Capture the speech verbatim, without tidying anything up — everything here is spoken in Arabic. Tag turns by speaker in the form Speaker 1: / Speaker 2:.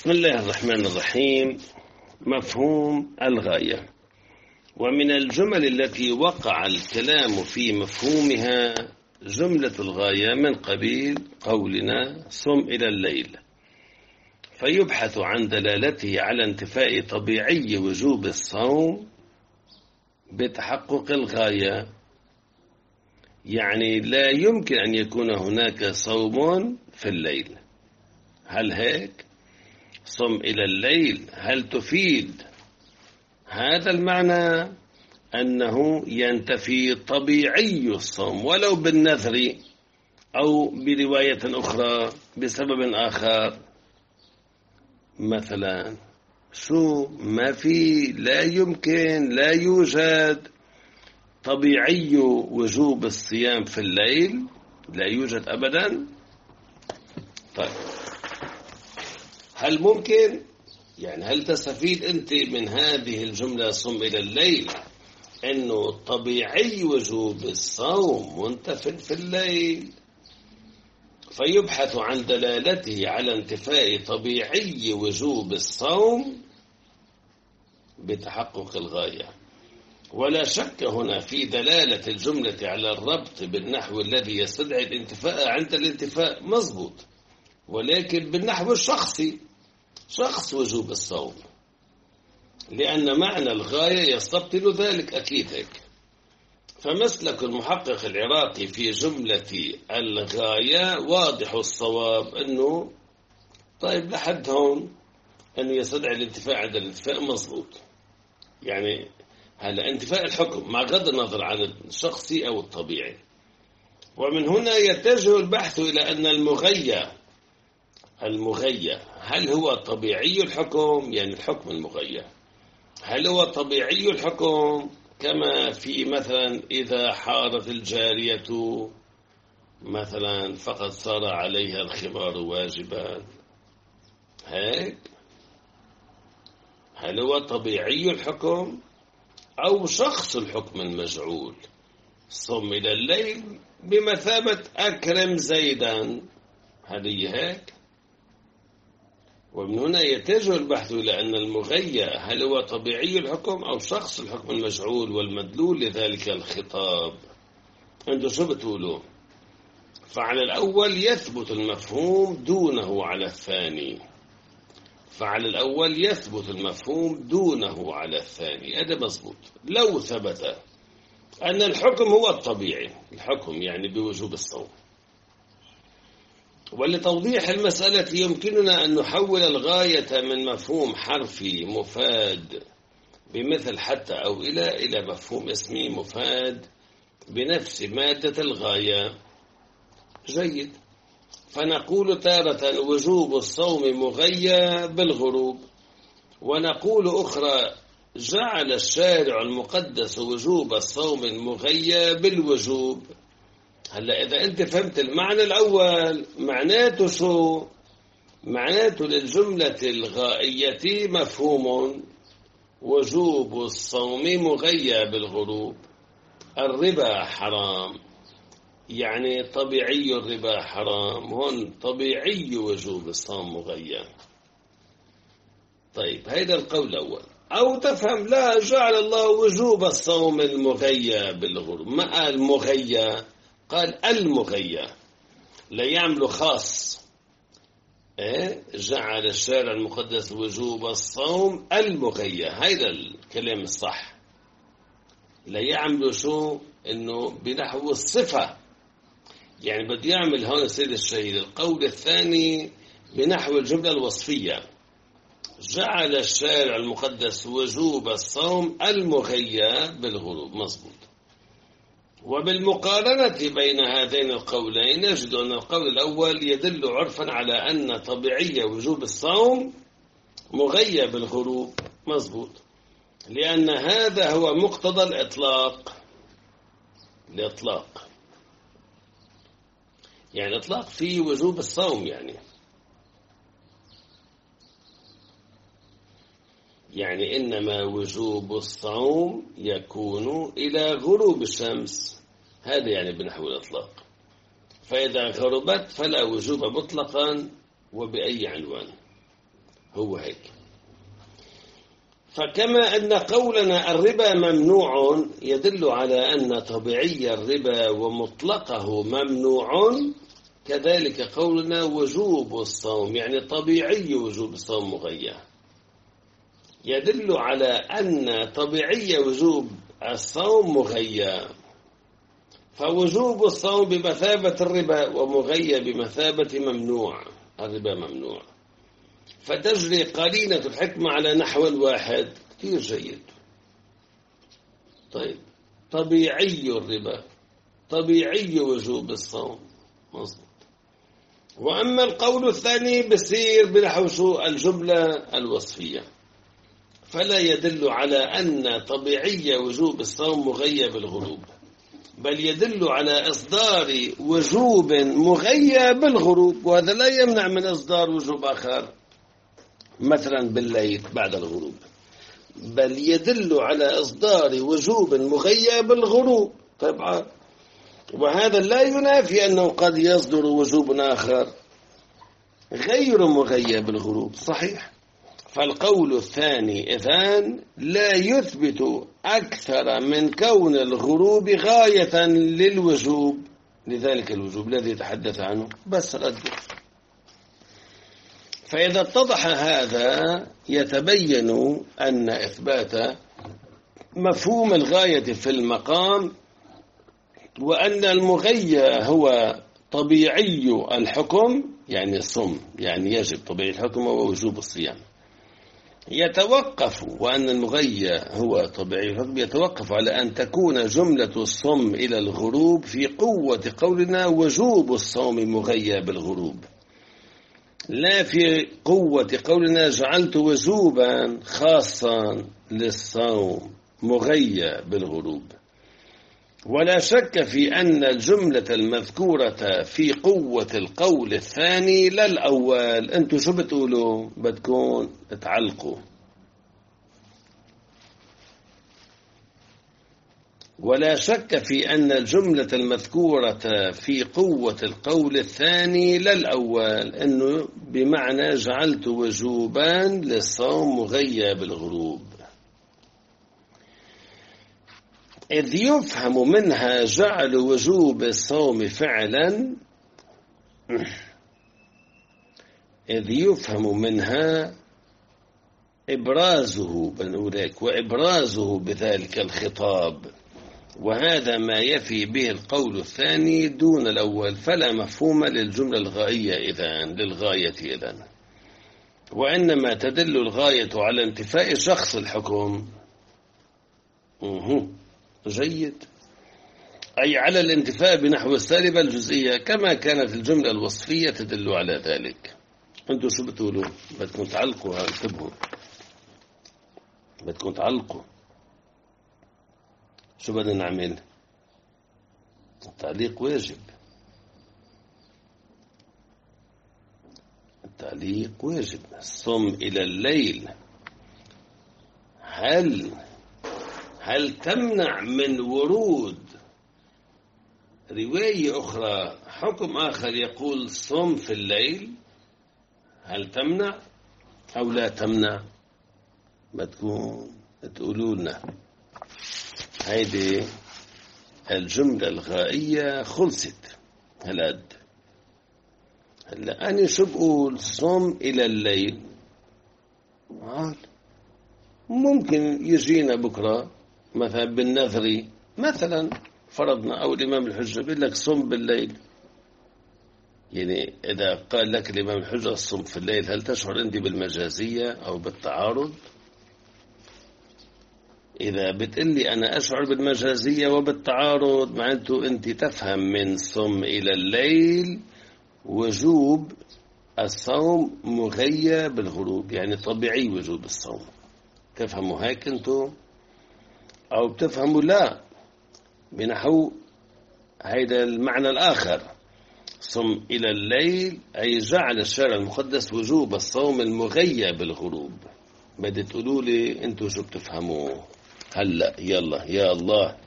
Speaker 1: بسم الله الرحمن الرحيم. مفهوم الغاية. ومن الجمل التي وقع الكلام في مفهومها جملة الغاية من قبيل قولنا صم إلى الليل، فيبحث عن دلالته على انتفاء طبيعي وجوب الصوم بتحقق الغاية. يعني لا يمكن أن يكون هناك صوم في الليل. هل هيك؟ صم إلى الليل هل تفيد هذا المعنى أنه ينتفي طبيعي الصوم ولو بالنذر أو برواية أخرى بسبب آخر؟ مثلا شو ما في، لا يمكن، لا يوجد طبيعي وجوب الصيام في الليل، لا يوجد أبدا. طيب هل ممكن؟ يعني هل تستفيد أنت من هذه الجملة صم إلى الليل أنه طبيعي وجوب الصوم منتف في الليل، فيبحث عن دلالته على انتفاء طبيعي وجوب الصوم بتحقق الغاية؟ ولا شك هنا في دلالة الجملة على الربط بالنحو الذي يستدعي الانتفاء عند الانتفاء مضبوط، ولكن بالنحو الشخصي، شخص وجوب الصوم، لأن معنى الغاية يستبطل ذلك أكيد هيك. فمسلك المحقق العراقي في جملة الغاية واضح الصواب، أنه طيب لحد هون أنه يستدعي الانتفاء عند الانتفاء مضبوط. يعني هلا انتفاء الحكم مع غض النظر عن الشخصي أو الطبيعي. ومن هنا يتجه البحث إلى أن المغيّة المغيّة هل هو طبيعي الحكم، يعني الحكم المغيّة هل هو طبيعي الحكم كما في مثلا إذا حارت الجارية مثلا فقد صار عليها الخمار واجبا، هيك هل هو طبيعي الحكم أو شخص الحكم المجعول؟ صم إلى الليل بمثابة أكرم زيدا، هذه هيك. ومن هنا يتجه البحث إلى أن المغيّة هل هو طبيعي الحكم أو شخص الحكم المجعول، والمدلول لذلك الخطاب. أنتم شو بتقولوا؟ فعلى الأول يثبت المفهوم دونه على الثاني، فعلى الأول يثبت المفهوم دونه على الثاني، هذا مضبوط. لو ثبت أن الحكم هو الطبيعي، الحكم يعني بوجوب الصوم. ولتوضيح المسألة يمكننا أن نحول الغاية من مفهوم حرفي مفاد بمثل حتى أو إلى إلى مفهوم اسمي مفاد بنفس مادة الغاية. جيد. فنقول تارة وجوب الصوم مغيّى بالغروب، ونقول أخرى جعل الشارع المقدس وجوب الصوم المغيّى بالوجوب. هلا إذا أنت فهمت المعنى الأول معناته شو؟ معناته للجملة الغائية مفهوم وجوب الصوم مغيّى بالغروب. الربا حرام، يعني طبيعي الربا حرام، هون طبيعي وجوب الصوم مغيّى. طيب هذا القول الأول. أو تفهم لا، جعل الله وجوب الصوم المغيّى بالغروب، ما قال مغيّى، قال المغيّى، لا يعمل خاص. إيه؟ جعل الشارع المقدس وجوب الصوم المغيّى، هذا الكلام الصح. لا يعمل شو؟ إنه بنحو الصفة، يعني بده يعمل هون السيد الشهيد القول الثاني بنحو الجملة الوصفية، جعل الشارع المقدس وجوب الصوم المغيّى بالغروب، مضبوط. وبالمقارنة بين هذين القولين نجد أن القول الأول يدل عرفا على أن طبيعي وجوب الصوم مغيّى بالغروب، مضبوط، لأن هذا هو مقتضى الإطلاق. الإطلاق يعني الإطلاق في وجوب الصوم، يعني يعني إنما وجوب الصوم يكون إلى غروب الشمس، هذا يعني بنحو الإطلاق. فإذا غربت فلا وجوب مطلقا وبأي عنوان. هو هيك. فكما أن قولنا الربا ممنوع يدل على أن طبيعي الربا ومطلقه ممنوع، كذلك قولنا وجوب الصوم يعني طبيعي وجوب الصوم مغير يدل على أن طبيعي وجوب الصوم مغير. فوجوب الصوم بمثابة الربا ومغير بمثابة ممنوع. الربا ممنوع، فتجري قرينة الحكمة على نحو واحد كثير جيد. طيب طبيعي الربا طبيعي وجوب الصوم مظبوط. وأما القول الثاني بصير بنحو شو الجملة الوصفية، فلا يدل على أن طبيعي وجوب الصوم مغير بالغروب، بل يدل على إصدار وجوب مغير بالغروب، وهذا لا يمنع من إصدار وجوب آخر مثلا بالليل بعد الغروب، بل يدل على إصدار وجوب مغير بالغروب طبعا. وهذا لا ينافي أنه قد يصدر وجوب آخر غير مغير بالغروب، صحيح. فالقول الثاني إذن لا يثبت أكثر من كون الغروب غاية للوجوب، لذلك الوجوب الذي تحدث عنه بس رد. فإذا اتضح هذا يتبين أن إثبات مفهوم الغاية في المقام وأن المغير هو طبيعي الحكم يعني الصوم، يعني يجب طبيعي الحكم ووجوب الصيام، يتوقف، وأن المغير هو طبيعي الحكم يتوقف على أن تكون جملة الصوم إلى الغروب في قوة قولنا وجوب الصوم مغير بالغروب، لا في قوة قولنا جعلت وجوبا خاصا للصوم مغير بالغروب. ولا شك في أن الجملة المذكورة في قوة القول الثاني لا الأول. أنتوا شو بتقولوا؟ بدكم تعلقوا. ولا شك في أن الجملة المذكورة في قوة القول الثاني لا الأول، أنه بمعنى جعلت وجوبا للصوم مغير بالغروب، إذ يفهم منها جعل وجوب الصوم فعلا إذ يفهم منها إبرازه بنقولك وإبرازه بذلك الخطاب، وهذا ما يفي به القول الثاني دون الأول، فلا مفهوم للجملة الغائية إذن للغاية إذن، وإنما تدل الغاية على انتفاء شخص الحكم. جيد، أي على الانتفاء بنحو السالبة الجزئية كما كانت الجملة الوصفية تدل على ذلك. أنتوا شو بتقولوا؟ بدكم تعلقوا، انتبهوا، بدكم تعلقوا. شو بدنا نعمل؟ التعليق واجب، التعليق واجب. الصوم إلى الليل هل هل تمنع من ورود رواية أخرى حكم آخر يقول صوم في الليل؟ هل تمنع أو لا تمنع؟ بدكم تقولوا لنا. هيدي الجملة الغائية خلصت. هلاد هلا أنا شو بقول؟ صوم إلى الليل. عال ممكن يجينا بكرة مثلا بالنذري مثلا فرضنا، أو الإمام الحجة بيقول لك صوم بالليل. يعني إذا قال لك الإمام الحجة الصوم في الليل، هل تشعر أنت بالمجازية أو بالتعارض؟ إذا بتقلي أنا أشعر بالمجازية وبالتعارض، معناته أنت تفهم من صوم إلى الليل وجوب الصوم مغير بالغروب، يعني طبيعي وجوب الصوم. تفهموا هيك أنتوا؟ أو بتفهموا لا بنحو هيدا المعنى الآخر، صم إلى الليل أي جعل الشرع المقدس وجوب الصوم المغير بالغروب. بدي تقولوا لي أنتوا شو بتفهموا؟ هلأ يلا يا الله